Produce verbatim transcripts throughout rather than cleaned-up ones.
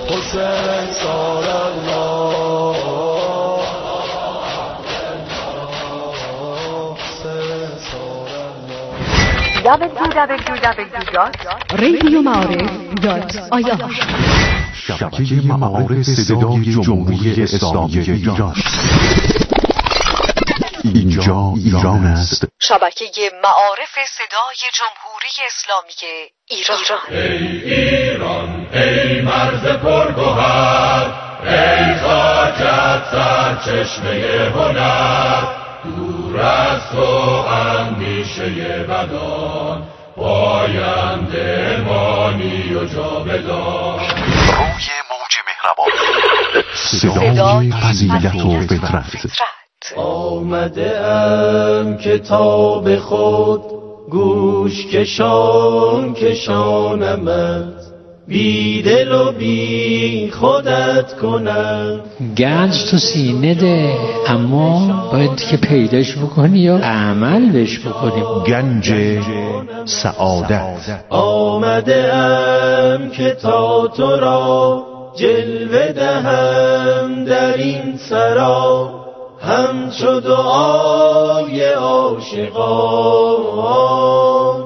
حسین سال الله دبلیو دبلیو دبلیو دات رادیو معارف دات آی آر شبکه معارف صدای جمهوری اسلامی ایران. اینجا ایران است. شبکه معارف صدای جمهوری اسلامی ایران. ای ایران ای مرز پرگوهر، ای خاکت سرچشمه هنر، دور از تو اندیشه بدان، پاینده مانی و جاودان. روی موج مهربان، صدای فضیلت و فطرت. آمده ام کتاب خود گوش کشان کشانمت، بی دل و بی خودت کنم. گنج تو سینه ده، اما باید که پیداش بکنی یا عمل بهش بکنی. گنج سعادت. آمده ام که تا تو را جلوه دهم در این سرا، همچو دعای عاشقان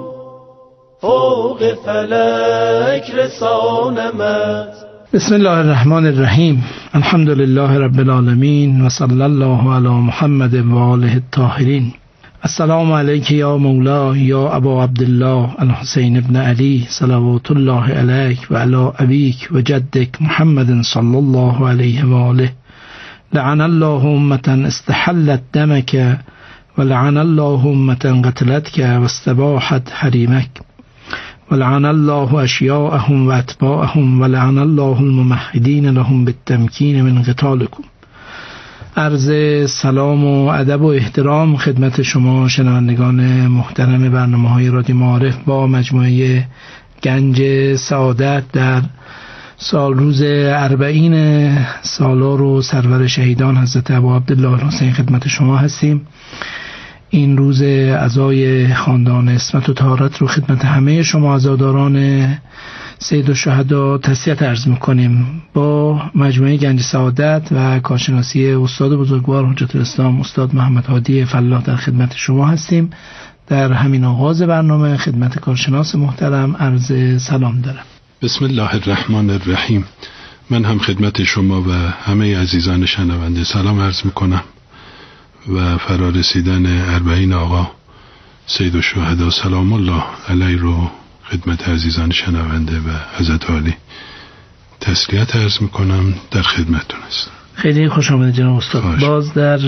فوق فلک رسانمت. بسم الله الرحمن الرحیم. الحمد لله رب العالمین و صلی الله علی محمد و آله الطاهرین. السلام علیک یا مولا یا ابا عبدالله الحسین ابن علی صلوات الله علیک و علی ابیک و جدک محمد صلی الله علیه و آله. لعن الله امتا استحلت دمک و لعن الله امتا قتلتک و استباحت حریمک و لعن الله اشیاءهم و اتباعهم و لعن الله الممهدین لهم بالتمکین من قتالکم. عرض سلام و ادب و احترام خدمت شما شنوندگان محترم برنامه‌های رادیو معارف با مجموعه گنج سعادت در سال روز اربعین سالار و سرور شهیدان حضرت ابا عبدالله الحسین خدمت شما هستیم. این روز عزای خاندان اسمت و طهارت رو خدمت همه شما عزاداران سید الشهدا تسلیت عرض میکنیم. با مجموعه گنج سعادت و کارشناسی استاد بزرگوار حجت الاسلام استاد محمد هادی فلاح در خدمت شما هستیم. در همین آغاز برنامه خدمت کارشناس محترم عرض سلام دارم. بسم الله الرحمن الرحیم. من هم خدمت شما و همه عزیزان شنونده سلام عرض میکنم و فرارسیدن اربعین آقا سید الشهدا سلام الله علیه رو خدمت عزیزان شنونده و حضرت عالی تسلیت عرض میکنم. در خدمتتون هستم. خیلی خوش آمدید جناب استاد. خوش. باز در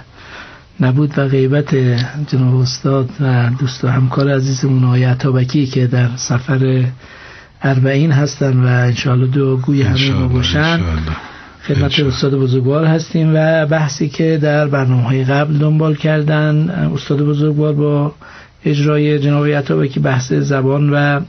نبود و غیبت جناب استاد و دوست و همکار عزیزمون آقای عطابکی که در سفر اربعین هستن و انشاءالله دو گوی همه ما باشن، خدمت استاد بزرگوار هستیم و بحثی که در برنامه‌های قبل دنبال کردن استاد بزرگوار با اجرای جناب عطابکی بحث زبان و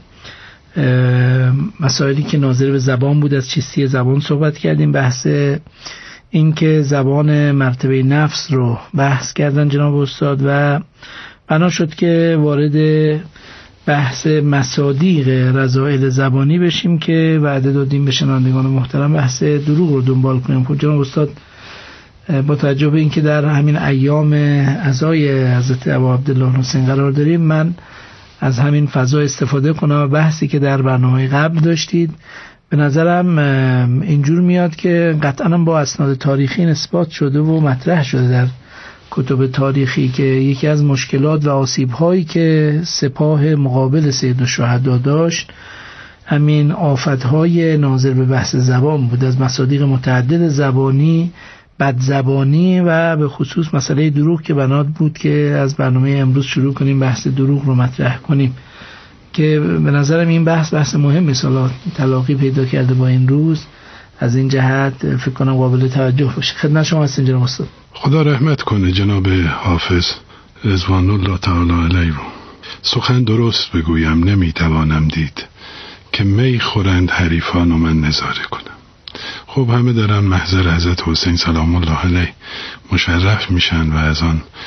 مسائلی که ناظر به زبان بود، از چیستی زبان صحبت کردیم. بحث این که زبان مرتبه نفس رو بحث کردن جناب استاد و بنا شد که وارد بحث مصادیق رذائل زبانی بشیم که وعده دادیم به شنوندگان محترم بحث دروغ رو دنبال کنیم. خب جناب استاد با توجه به اینکه در همین ایام عزای حضرت ابا عبدالله الحسین قرار داریم، من از همین فضا استفاده کنم و بحثی که در برنامه قبل داشتید به نظرم اینجور میاد که قطعا با اسناد تاریخی اثبات شده و مطرح شده در کتب تاریخی که یکی از مشکلات و آسیب‌هایی که سپاه مقابل سید الشهدا داشت همین آفت‌های ناظر به بحث زبان بود، از مصادیق متعدد زبانی، بدزبانی و به خصوص مسئله دروغ که بنات بود که از برنامه امروز شروع کنیم بحث دروغ رو مطرح کنیم که به نظرم این بحث بحث مهمی سالا تلاقی پیدا کرده با این روز. از این جهت فکر کنم قابل توجه باشه. خدمت شما هستیم جناب استاد. خدا رحمت کنه جناب حافظ رضوان الله تعالی علیه. سخن درست بگویم نمیتوانم دید که می خورند حریفان و من نظاره کنم. خب همه دارن محضر حضرت حسین سلام الله علیه مشرف میشن و از آن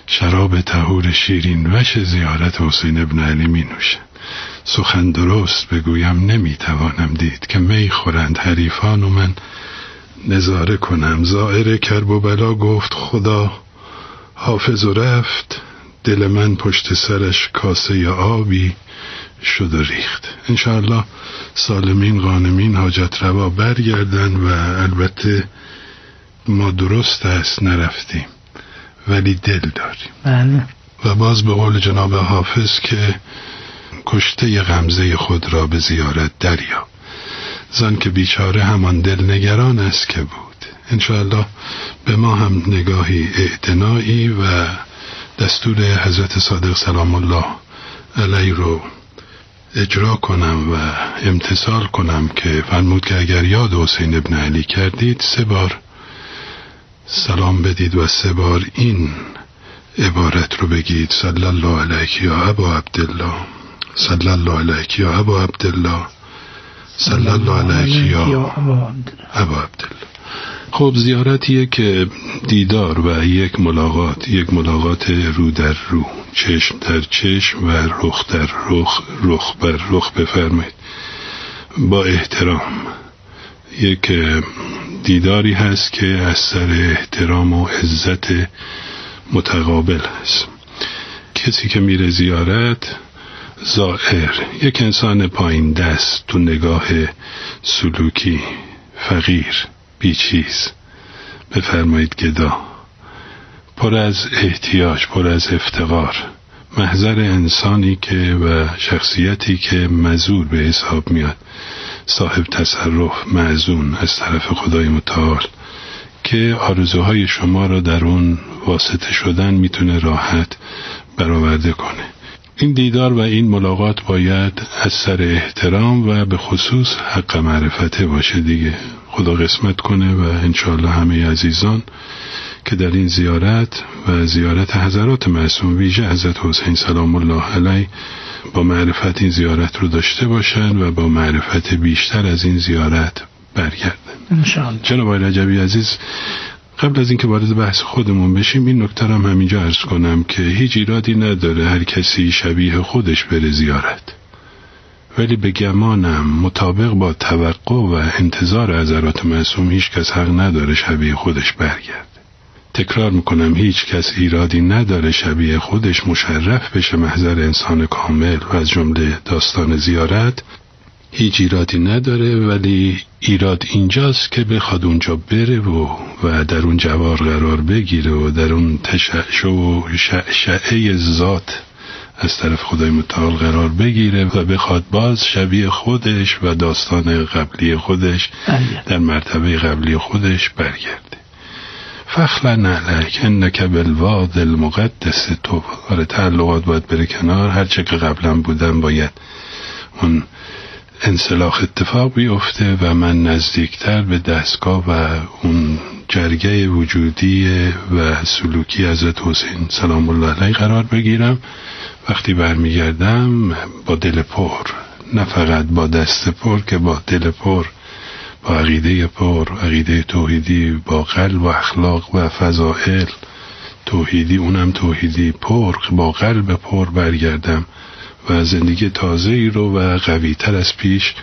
شراب طهور شیرین وش زیارت حسین ابن علی می نوشند. سخن درست بگویم نمی توانم دید که می خورند حریفان و من نظاره کنم. زائر کرب و بلا گفت خدا حافظ و رفت، دل من پشت سرش کاسه آبی شد و ریخت. انشاءالله سالمین غانمین حاجت روا برگردن و البته ما درست است نرفتیم ولی دل داریم. بله. و باز به قول جناب حافظ که کشته غمزه خود را به زیارت دریا، زن که بیچاره همان دل نگران است که بود. انشاءالله به ما هم نگاهی اعتنایی و دستور حضرت صادق سلام الله علیه رو اجرا کنم و امتثال کنم که فرمود که اگر یاد حسین ابن علی کردید سه بار سلام بدید و سه بار این عبارت رو بگید: صلی الله علیک یا ابا عبدالله، صلی الله علیک یا ابا عبدالله، صلی الله علیک یا ابا عبدالله. خب زیارتیه که دیدار و یک ملاقات، یک ملاقات رو در رو، چشم در چشم و رخ در رخ، رخ بر رخ بفرمایید، با احترام. یک دیداری هست که از سر احترام و عزت متقابل هست. کسی که میره زیارت، زائر، یک انسان پایین دست تو نگاه سلوکی، فقیر، بیچیز، بفرمایید گدا، پر از احتیاج، پر از افتقار، محضر انسانی که و شخصیتی که مزور به حساب میاد، صاحب تصرف، معزون از طرف خدای متعال که آرزوهای شما را در اون واسطه شدن میتونه راحت برآورده کنه. این دیدار و این ملاقات باید از سر احترام و به خصوص حق معرفته باشه دیگه. خدا قسمت کنه و انشاءالله همه عزیزان که در این زیارت و زیارت حضرات معصوم ویژه حضرت حسین سلام الله علیه با معرفت این زیارت رو داشته باشن و با معرفت بیشتر از این زیارت برگردن انشاءالله. جناب آقای رجبی عزیز، قبل از اینکه وارد بحث خودمون بشیم این نکته هم همینجا عرض کنم که هیچ ایرادی نداره هر کسی شبیه خودش بره زیارت، ولی به گمانم مطابق با توقع و انتظار حضرات معصوم هیچ کس حق نداره شبیه خودش برگرده. تکرار میکنم، هیچ کس ایرادی نداره شبیه خودش مشرف بشه محضر انسان کامل و از جمله داستان زیارت هیچ ایرادی نداره، ولی ایراد اینجاست که بخواد اونجا بره و و در اون جوار قرار بگیره و در اون تشعشع و شعشعه ذات از طرف خدای متعال قرار بگیره و بخواد باز شبیه خودش و داستان قبلی خودش در مرتبه قبلی خودش برگرده. فخلا نعلک انک بالواد المقدس تو. آره تعلقات باید بره کنار، هرچه که قبلا بودن باید اون انسلاخ اتفاق بیفته و من نزدیکتر به دستگاه و اون جرگه وجودی و سلوکی حضرت حسین سلام الله علیه قرار بگیرم. وقتی برمیگردم با دل پر، نه فقط با دست پر که با دل پر، با عقیده پر، عقیده توحیدی، با قلب و اخلاق و فضائل توحیدی، اونم توحیدی پر، با قلب پر برگردم و زندگی تازه‌ای رو و قوی‌تر از پیش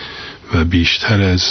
و بیشتر از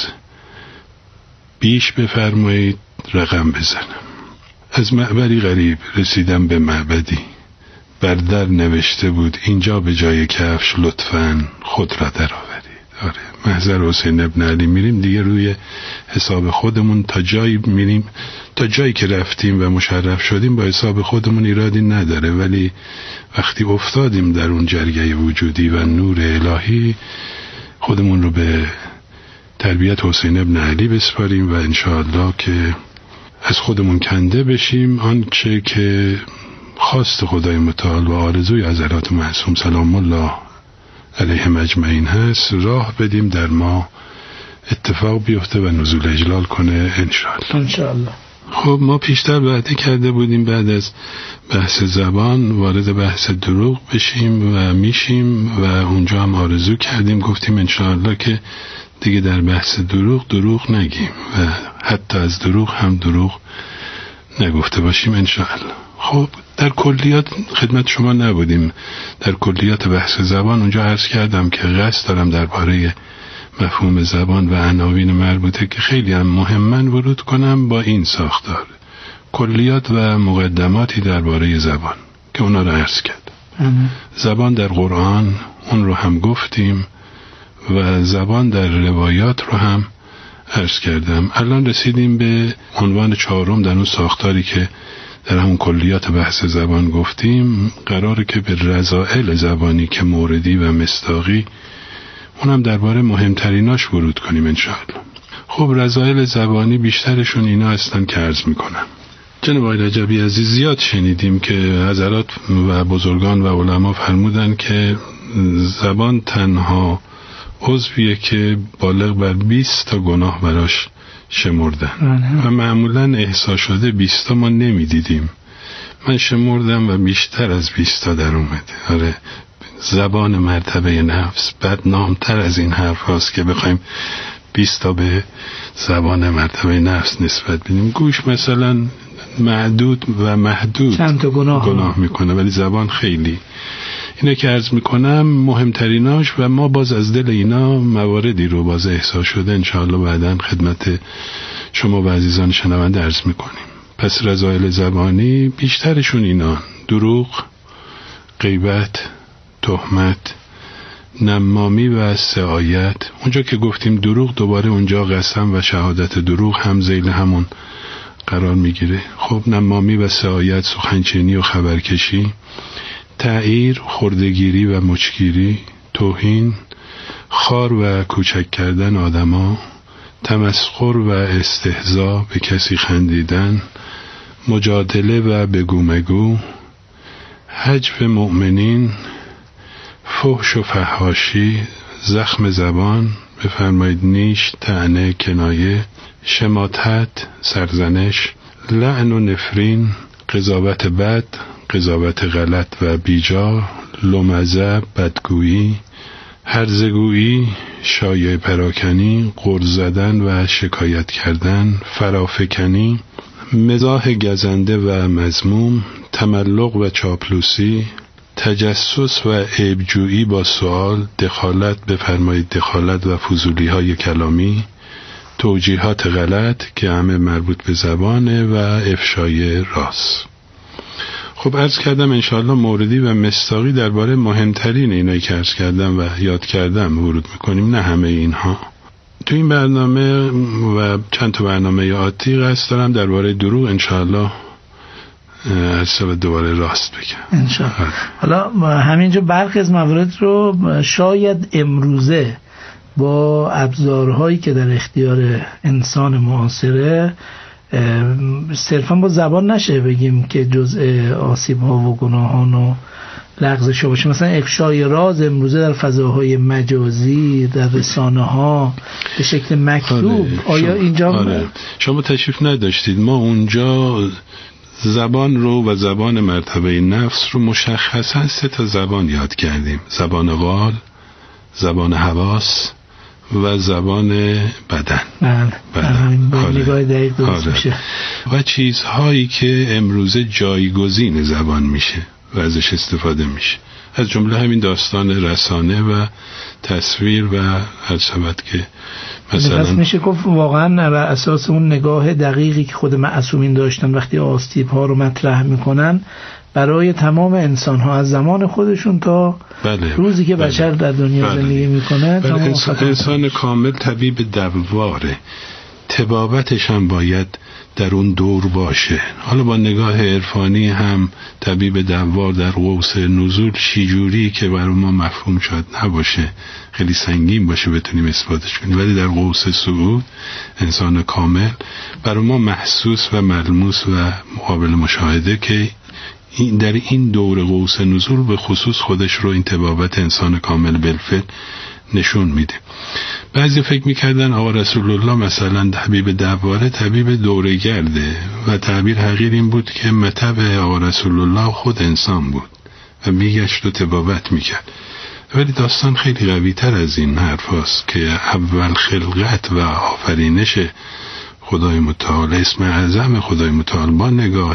بیش بفرمایید رقم بزنم. از معبری غریب رسیدم به معبدی، بر در نوشته بود اینجا به جای کفش لطفاً خود را در آورید. آره محضر حسین ابن علی میریم دیگه، روی حساب خودمون تا جایی میریم، تا جایی که رفتیم و مشرف شدیم با حساب خودمون ایرادی نداره، ولی وقتی افتادیم در اون جرگه وجودی و نور الهی خودمون رو به تربیت حسین ابن علی بسپاریم و انشاءالله که از خودمون کنده بشیم، آنچه که خواست خدای متعال و آرزوی حضرات معصوم سلام الله علیهم اجمعین هست راه بدیم در ما اتفاق بیفته و نزول اجلال کنه انشاءالله. انشاءالله. خب ما پیشتر وعده کرده بودیم بعد از بحث زبان وارد بحث دروغ بشیم و میشیم و اونجا هم آرزو کردیم، گفتیم انشاءالله که دیگه در بحث دروغ دروغ نگیم و حتی از دروغ هم دروغ نگفته باشیم انشاءالله. خب در کلیات خدمت شما نبودیم، در کلیات بحث زبان اونجا عرض کردم که قصد دارم درباره مفهوم زبان و عناوین مربوطه که خیلی هم مهمن ورود کنم با این ساختار، کلیات و مقدماتی درباره زبان که اونا رو عرض کرد. زبان در قرآن اون رو هم گفتیم و زبان در روایات رو هم عرض کردم. الان رسیدیم به عنوان چهارم در اون ساختاری که در همون کلیات بحث زبان گفتیم، قراره که به رذائل زبانی که موردی و مصداقی اونم درباره مهمتریناش ورود کنیم انشاءالله. خب رذائل زبانی بیشترشون اینا هستن که عرض میکنم. جناب آقای رجبی عزیز، زیاد شنیدیم که حضرات و بزرگان و علما فرمودن که زبان تنها عضویه که بالغ بر بیست تا گناه براش شمردن و معمولا احصا شده بیست تا ما نمیدیدیم. من شمردم و بیشتر از بیست تا در اومده. آره، زبان مرتبه نفس بدنامتر از این حرف هاست که بخوایم بیست تا به زبان مرتبه نفس نسبت بدیم. گوش مثلا معدود و محدود چند تا گناه, گناه میکنه، ولی زبان خیلی. اینه که عرض میکنم مهمتریناش و ما باز از دل اینا مواردی رو باز احساس شده انشاءالله بعداً خدمت شما و عزیزان شنونده عرض میکنیم. پس رذائل زبانی بیشترشون اینا: دروغ، غیبت، تهمت، نمامی و سعایت. اونجا که گفتیم دروغ، دوباره اونجا قسم و شهادت دروغ هم ذیل همون قرار میگیره. خب نمامی و سعایت، سخنچینی و خبرکشی، تعییر، خردگیری و مچگیری، توهین، خار و کوچک کردن آدما، تمسخر و استهزا، به کسی خندیدن، مجادله و بگومگو، حجب مؤمنین، فحش و فحاشی، زخم زبان، بفرمایید نیش، طعنه، کنایه، شماتت، سرزنش، لعن و نفرین، قضاوت بد، قضاوت غلط و بیجا، لمزه، بدگویی، هرزگویی، شایعه پراکنی، غرض زدن و شکایت کردن، فرافکنی، مزاح گزنده و مذموم، تملق و چاپلوسی، تجسس و عیبجویی با سوال، دخالت، بفرمایید دخالت و فضولی های کلامی، توجیهات غلط که همه مربوط به زبانه و افشای راست. خب عرض کردم انشاءالله موردی و مصداقی درباره مهمترین اینایی که عرض کردم و یاد کردم ورود میکنیم، نه همه اینها. تو این برنامه و چند تا برنامه آتی قصد دارم درباره دروغ انشاءالله عرض و دوباره راست بگم انشاءالله. حالا همینجا برخی از موارد رو شاید امروزه با ابزارهایی که در اختیار انسان معاصره صرفا با زبان نشه بگیم که جزء آسیب ها و گناهان و لغزش باشه. مثلا افشای راز امروزه در فضاهای مجازی، در رسانه ها به شکل مکتوب، آره. آیا اینجا آره. شما تشریف نداشتید، ما اونجا زبان رو و زبان مرتبه نفس رو مشخصا سه تا زبان یاد کردیم: زبان قال، زبان حواس و زبان بدن. بله بله. نگاه دقیق درست میشه. و چیزهایی که امروزه جایگزین زبان میشه و ازش استفاده میشه، از جمله همین داستان رسانه و تصویر و هر شبت که مثلا پس میشه گفت واقعا بر اساس اون نگاه دقیقی که خود معصومین داشتن وقتی آستیب ها رو مطرح میکنن برای تمام انسان ها از زمان خودشون تا بله روزی که بله بشر در دنیا بله زندگی میکنه بله. انسان, انسان کامل طبیب دواره، طبابتش هم باید در اون دور باشه. حالا با نگاه عرفانی هم طبیب دوار در قوس نزول شیجوری که برای ما مفهوم شاید نباشه، خیلی سنگین باشه بتونیم اثباتش کنیم، ولی در قوس صعود انسان کامل برای ما محسوس و ملموس و مقابل مشاهده که این در این دور قوس نزول به خصوص خودش رو این طبابت انسان کامل بالفعل نشون میده. بعضی فکر میکردن آقا رسول الله مثلا طبیب دواره طبیب دوره‌گرده و تعبیر حقیر این بود که مطب آقا رسول الله خود انسان بود و میگشت و طبابت میکرد. ولی داستان خیلی قوی تر از این حرف هست که اول خلقت و آفرینش خدای متعال، اسم اعظم خدای متعال با نگاه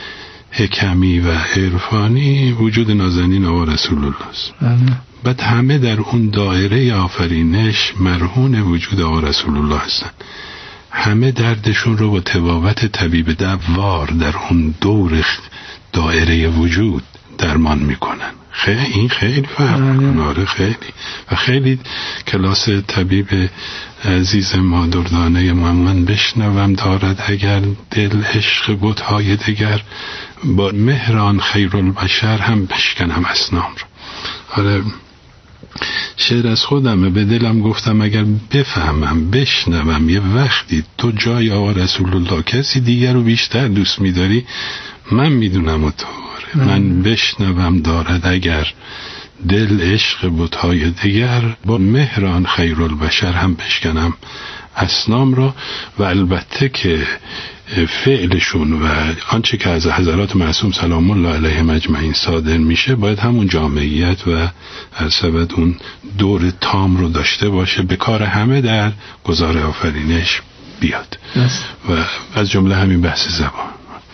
حکمی و عرفانی وجود نازنین آقا رسول الله است. بعد همه در اون دایره آفرینش مرهون وجود آقا رسول الله هستن. همه دردشون رو با طبابت طبیب دوار در اون دور دایره وجود درمان میکنن. خیلی این خیلی فرق میکنه، خیلی و خیلی کلاس طبیب عزیز ما دردانه ما من بشنوم دارد اگر دل عشق بت‌های دگر با مهران خیرالبشر هم بشکنم اسنام رو. آره شعر از خودمه، به دلم گفتم اگر بفهمم بشنوم یه وقتی تو جای آقا رسول الله کسی دیگر رو بیشتر دوست می‌داری، من میدونم و تو من بشنوم دارد اگر دل عشق بت‌های دیگر با مهران خیرالبشر هم بشکنم اسنام را. و البته که فعلشون و آنچه که از حضرات معصوم سلام الله علیهم اجمعین صادر میشه باید همون جامعیت و عصبت اون دور تام رو داشته باشه، به کار همه در گزار آفرینش بیاد و از جمله همین بحث زبان.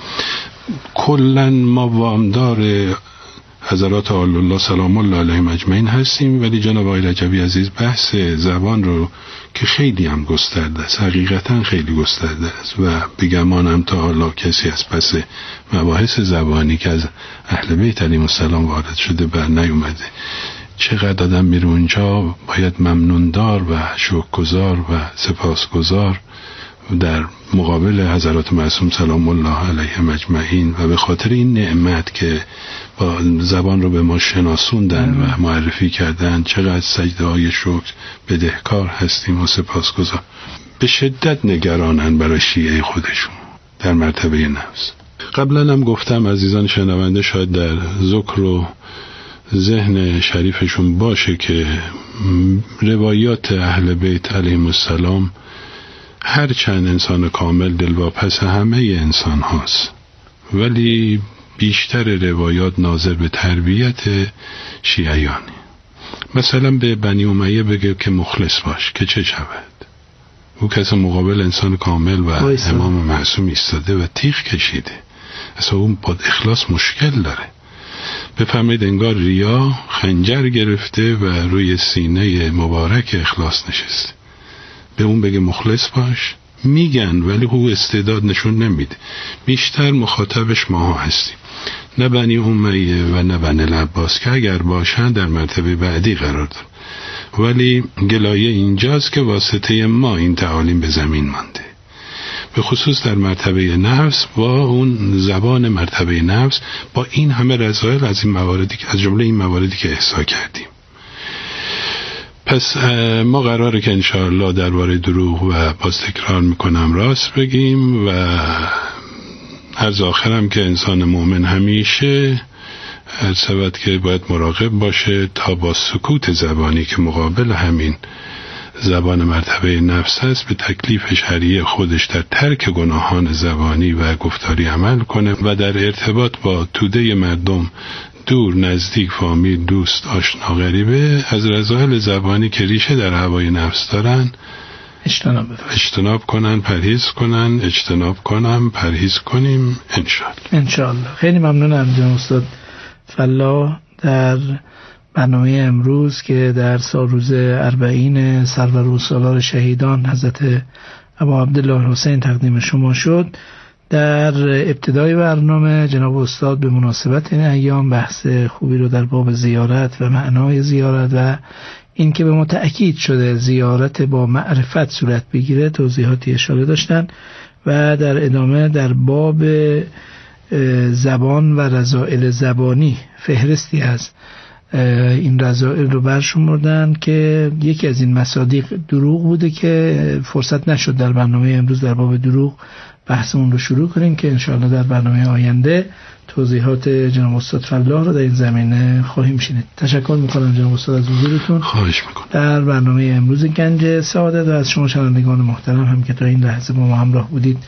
کلن ما وامدار حضرات آل الله سلام الله علیهم اجمعین هستیم، ولی جناب آقای رجبی عزیز بحث زبان رو که خیلی هم گسترده است، حقیقتا خیلی گسترده است و بگمانم تا حالا کسی از پس مباحث زبانی که از اهل بیت علیهم السلام وارد شده بر نیومده. چقدر آدم میره اونجا باید ممنوندار و شکرگزار و سپاسگزار در مقابل حضرات معصوم سلام الله علیهم اجمعین و به خاطر این نعمت که با زبان رو به ما شناسوندن و معرفی کردن چقدر سجده های شکر بدهکار هستیم و سپاسگزار. به شدت نگرانن برای شیعه خودشون در مرتبه نفس. قبلا هم گفتم عزیزان شنونده شاید در ذکر و ذهن شریفشون باشه که روایات اهل بیت علیهم السلام هر چند انسان کامل دلواپس همه انسان هاست، ولی بیشتر روایات ناظر به تربیت شیعیانی. مثلا به بنی امیه بگه که مخلص باش که چه شود؟ او کسی مقابل انسان کامل و امام معصوم ایستاده و تیغ کشیده، اصلا اون با اخلاص مشکل داره. بفرمایید انگار ریا خنجر گرفته و روی سینه مبارک اخلاص نشسته. به اون بگه مخلص باش میگن، ولی او استعداد نشون نمیده. بیشتر مخاطبش ماها هستیم، نه بنی امیه و نه بنی العباس که اگر باشن در مرتبه بعدی قرار دارن، ولی گلایه اینجاست که واسطه ما این تعالیم به زمین مانده، به خصوص در مرتبه نفس با اون زبان مرتبه نفس با این همه رذایل از این مواردی که از جمله این مواردی که احصا کردیم. پس ما قراره که انشاءالله درباره دروغ و باز تکرار میکنم راست بگیم و عرض آخرم که انسان مؤمن همیشه ثبت که باید مراقب باشه تا با سکوت زبانی که مقابل همین زبان مرتبه نفس هست به تکلیف شرعی خودش در ترک گناهان زبانی و گفتاری عمل کنه و در ارتباط با توده مردم دور نزدیک فامیل دوست آشنا غریبه از رذایل زبانی که ریشه در هوای نفس دارن اجتناب اجتناب کنن، پرهیز کنن، اجتناب کنم، پرهیز کنیم انشالله. انشالله. خیلی ممنونم جناب استاد فلاح. در برنامه امروز که در سالروز اربعین سرور و سالار شهیدان حضرت ابا عبدالله حسین تقدیم شما شد، در ابتدای برنامه جناب استاد به مناسبت این ایام بحث خوبی رو در باب زیارت و معنای زیارت و این که به ما تأکید شده زیارت با معرفت صورت بگیره توضیحاتی اشاره داشتن و در ادامه در باب زبان و رذائل زبانی فهرستی از این رذائل رو برشمردن که یکی از این مصادیق دروغ بوده که فرصت نشد در برنامه امروز در باب دروغ بحث اون رو شروع کنیم که انشاءالله در برنامه آینده توضیحات جناب استاد فلاح رو در این زمینه خواهیم شنید. تشکر میکنم جناب استاد از حضورتون. خواهش میکنم. در برنامه امروز گنج سعادت و از شما شنوندگان محترم هم که تا این لحظه با ما همراه بودید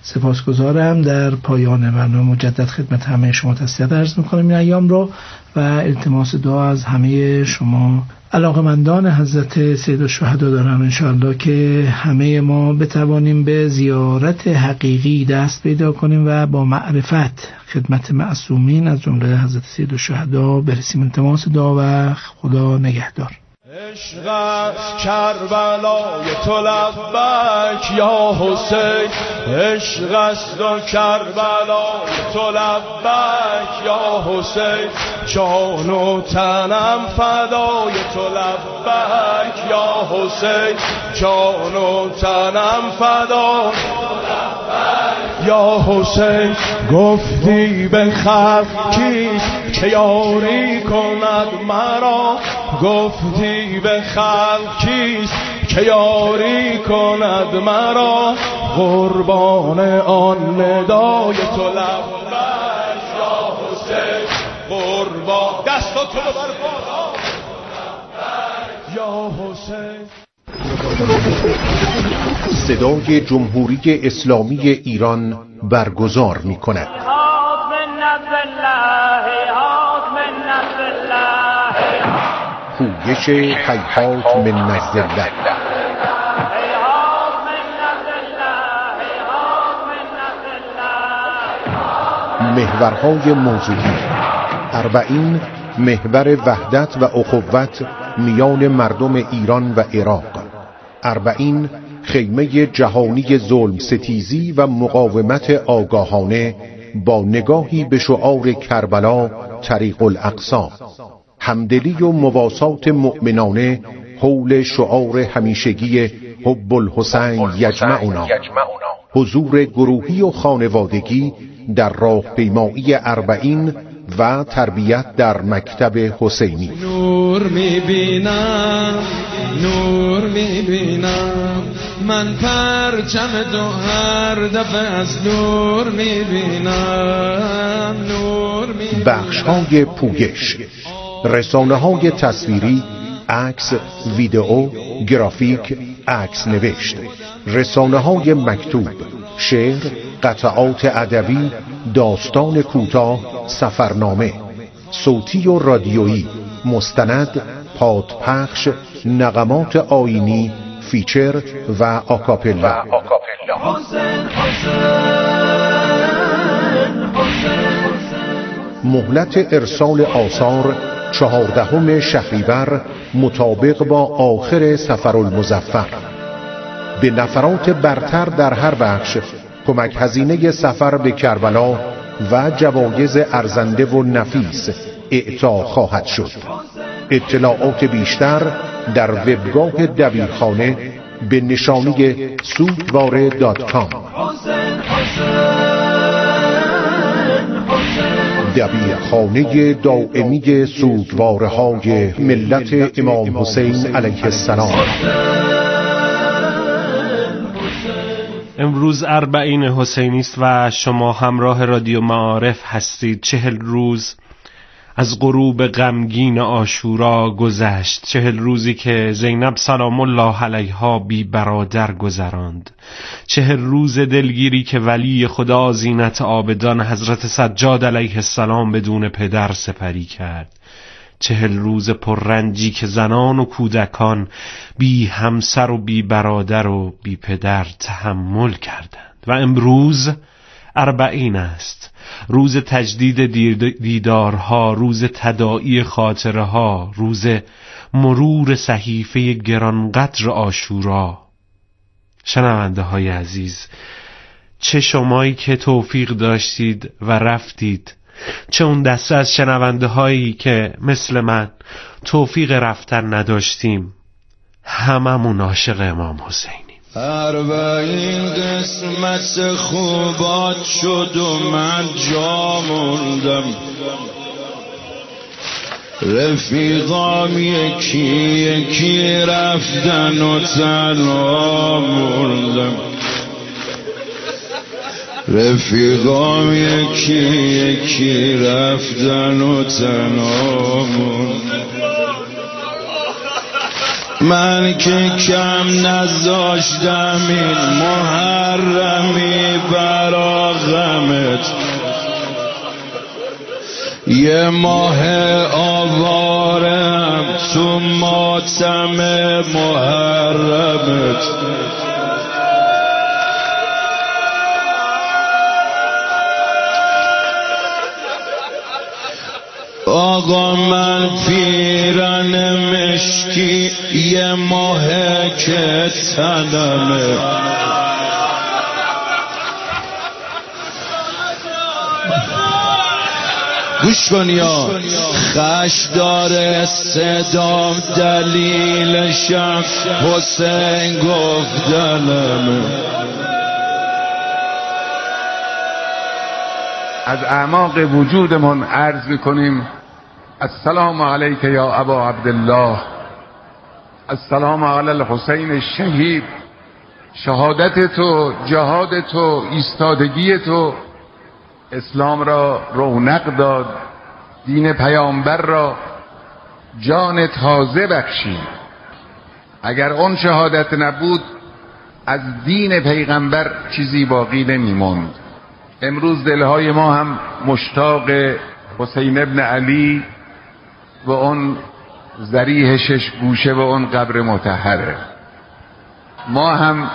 سپاسگزارم. در پایان برنامه مجدد خدمت همه شما تسلیت عرض میکنم این ایام رو و التماس دعا از همه شما علاقمندان حضرت سید الشهدا دارم انشاءالله که همه ما بتوانیم به زیارت حقیقی دست پیدا کنیم و با معرفت خدمت معصومین از جمله حضرت سید الشهدا برسیم. التماس دعا و خدا نگهدار. عشق است کربلای تو لبک یا حسین، عشق است و کربلای تو لبک یا حسین، جان و تنم فدای تو لبک یا حسین، جان و تنم فدای یا حسین. گفتی به خلق کیست که یاری کند مرا، گفتی به خلق کیست که یاری کند مرا، قربان آن ندای تو لبک یا حسین، قربان دستاتو ببر بالا یا حسین. صدای جمهوری اسلامی ایران برگزار می کند پویش هیهات من نزد الله، محورهای موضوعی اربعین، محور وحدت و اخوت میان مردم ایران و عراق. اربعین، خیمه جهانی ظلم ستیزی و مقاومت آگاهانه با نگاهی به شعار کربلا طریق الاقصی، همدلی و مواسات مؤمنانه حول شعار همیشگی حب الحسین یجمعنا، حضور گروهی و خانوادگی در راهپیمایی اربعین و تربیت در مکتب حسینی. نور میبینم نور میبینم من، پرچم تو هر دفعه از نور میبینم نور میبینم. بخش‌های پویش، رسانه های تصویری، عکس، ویدئو، گرافیک، عکس نوشت، رسانه های مکتوب، شعر، قطعات ادبی، داستان کوتاه، سفرنامه، صوتی و رادیویی، مستند، پادپخش، نغمات آیینی، فیچر و آکاپلا. مهلت ارسال آثار چهاردهم شهریور مطابق با آخر سفرالمظفر. به نفرات برتر در هر بخش کمک هزینه سفر به کربلا و جوایز ارزنده و نفیس اعطا خواهد شد. اطلاعات بیشتر در وبگاه دبیرخانه به نشانی سوگواره دات کام. دبیرخانه دائمی سوگواره های ملت امام حسین علیه السلام. امروز اربعین حسینی است و شما همراه رادیو معارف هستید. چهل روز از غروب غمگین عاشورا گذشت، چهل روزی که زینب سلام الله علیها بی برادر گذراند، چهل روز دلگیری که ولی خدا زینت عابدان حضرت سجاد علیه السلام بدون پدر سپری کرد، چهل روز پررنجی که زنان و کودکان بی همسر و بی برادر و بی پدر تحمل کردند. و امروز اربعین است، روز تجدید دیدارها، روز تداعی خاطره ها، روز مرور صحیفه گرانقدر عاشورا. شنونده های عزیز، چه شمایی که توفیق داشتید و رفتید، چه اون دسته از شنونده هایی که مثل من توفیق رفتن نداشتیم، هممون عاشق امام حسینیم. اربعین قسمت خوبات شد و من جا موندم، رفیقام یکی یکی رفتن و تنها موندم، رفیقام یکی یکی رفتن و تنها موندم. من که کم نذاشتم این محرمی بر یه ماه آوارم تو ماتم محرمت، آقا من پیرن مشکی یه ماه که تنمه، گوش کن یا خش داره صدام دلیلشم حسین گفتنمه. از اعماق وجودمون عرض میکنیم السلام علیک یا ابا عبدالله، السلام علی الحسین الشهید. شهادت تو، جهاد تو، ایستادگی تو اسلام را رونق داد، دین پیامبر را جان تازه بخشید. اگر اون شهادت نبود از دین پیغمبر چیزی باقی نمی‌ماند. امروز دلهای ما هم مشتاق حسین ابن علی و اون ذریح شش گوشه و اون قبر مطهره. ما هم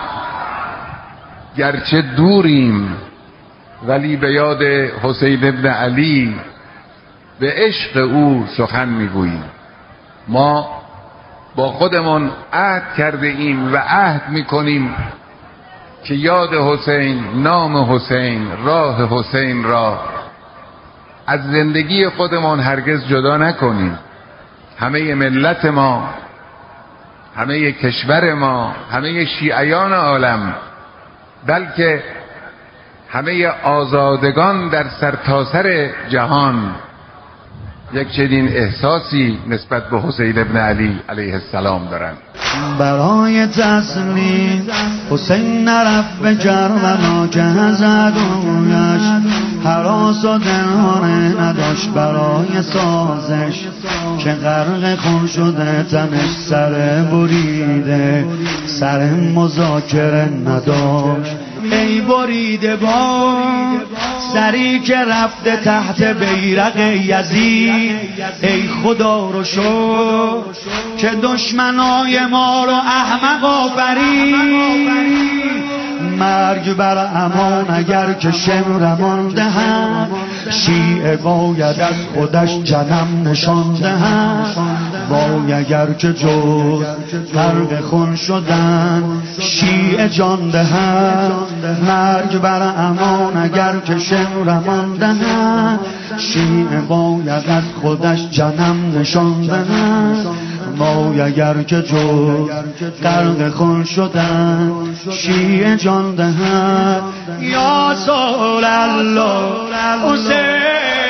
گرچه دوریم ولی به یاد حسین ابن علی به عشق او سخن میگوییم. ما با خودمون عهد کرده ایم و عهد میکنیم که یاد حسین، نام حسین، راه حسین را از زندگی خودمون هرگز جدا نکنیم. همه ملت ما، همه کشور ما، همه شیعیان عالم، بلکه همه آزادگان در سرتاسر جهان یک چنین احساسی نسبت به حسین ابن علی علیه السلام دارند. برای تسلیم حسین نرفت به کربلا که هزد رویش هراس و دلهانه نداشت برای سازش که غرق خون شده تنش سر بریده سر مذاکره نداشت. ای بریده با سری که رفته تحت بیرق یزید، ای خدا رو شو که دشمنای ما رو احمق آفرید. مرگ بر امان اگر که شمرمان دهد، شیعه باید از خودش جنم نشان دهد. وای اگر که جز غرق خون شدن شیعه جان دهد. مرگ بر امان اگر که شمرمان دهد، شیعه باید از خودش جنم نشان دهد. وای اگر که جز غرق خون شدن شیعه جان دهد. یا رسول الله حسین،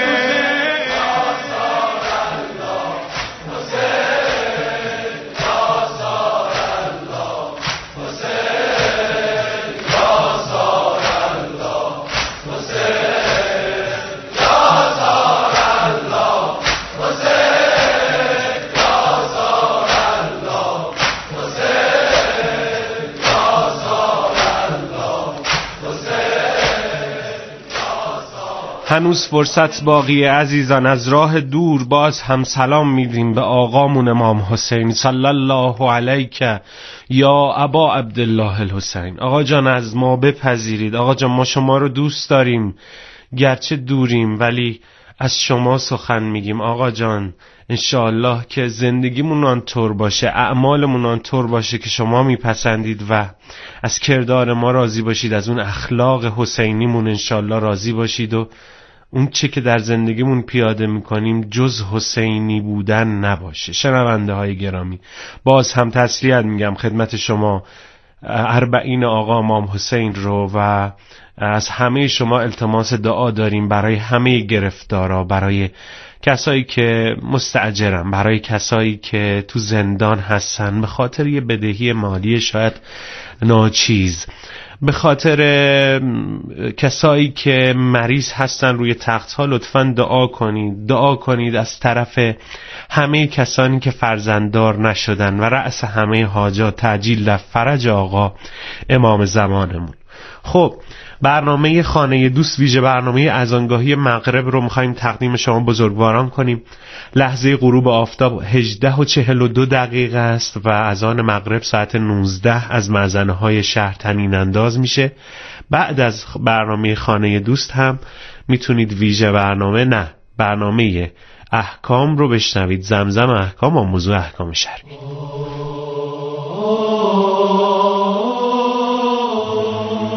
هنوز فرصت باقی عزیزان. از راه دور باز هم سلام میدیم به آقامون امام حسین صلی الله علیک یا ابا عبدالله الحسین. آقا جان از ما بپذیرید. آقا جان ما شما رو دوست داریم، گرچه دوریم ولی از شما سخن میگیم. آقا جان انشاءالله که زندگیمون آنطور باشه، اعمالمون آنطور باشه که شما میپسندید و از کردار ما راضی باشید، از اون اخلاق حسینیمون انشاءالله راضی باشید و اون چه که در زندگیمون پیاده میکنیم جز حسینی بودن نباشه. شنونده های گرامی باز هم تسلیت میگم خدمت شما اربعین آقا امام حسین رو و از همه شما التماس دعا داریم برای همه گرفتارا، برای کسایی که مستاجرن، برای کسایی که تو زندان هستن به خاطر یه بدهی مالی شاید ناچیز، به خاطر کسایی که مریض هستن روی تخت ها. لطفاً دعا کنید، دعا کنید از طرف همه کسانی که فرزنددار نشدن و رأس همه حاجات تعجیل فرج آقا امام زمانمون. خب برنامه خانه دوست ویژه برنامه اذانگاهی مغرب رو می‌خوایم تقدیم شما بزرگواران کنیم. لحظه غروب آفتاب هجده و چهل و دو دقیقه است و اذان مغرب ساعت نوزده از مأذنه‌های شهر طنین انداز میشه. بعد از برنامه خانه دوست هم میتونید ویژه برنامه نه برنامه احکام رو بشنوید، زمزم احکام و موضوع احکام شرعی.